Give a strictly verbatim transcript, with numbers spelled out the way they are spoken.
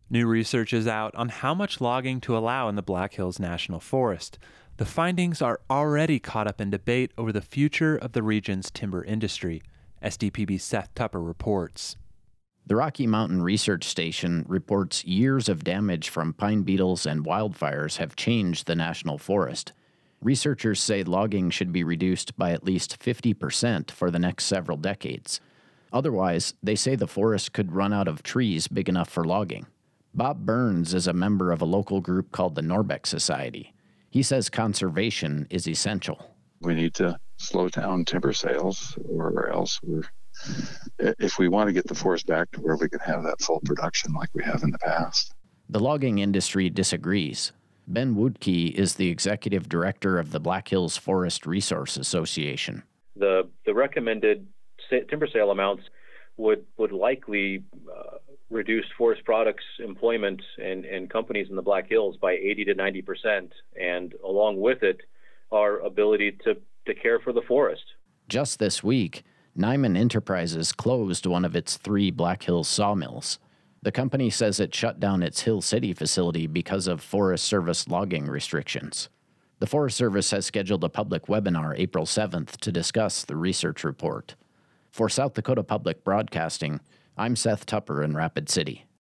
New research is out on how much logging to allow in the Black Hills National Forest. The findings are already caught up in debate over the future of the region's timber industry. S D P B's Seth Tupper reports. The Rocky Mountain Research Station reports years of damage from pine beetles and wildfires have changed the national forest. Researchers say logging should be reduced by at least fifty percent for the next several decades. Otherwise, they say the forest could run out of trees big enough for logging. Bob Burns is a member of a local group called the Norbeck Society. He says conservation is essential. We need to slow down timber sales, or else we're, if we want to get the forest back to where we can have that full production like we have in the past. The logging industry disagrees. Ben Woodkey is the executive director of the Black Hills Forest Resource Association. The the recommended sa- timber sale amounts would would likely uh, reduce forest products employment and, and companies in the Black Hills by eighty to ninety percent, and along with it, our ability to, to care for the forest. Just this week, Nyman Enterprises closed one of its three Black Hills sawmills. The company says it shut down its Hill City facility because of Forest Service logging restrictions. The Forest Service has scheduled a public webinar April seventh to discuss the research report. For South Dakota Public Broadcasting, I'm Seth Tupper in Rapid City.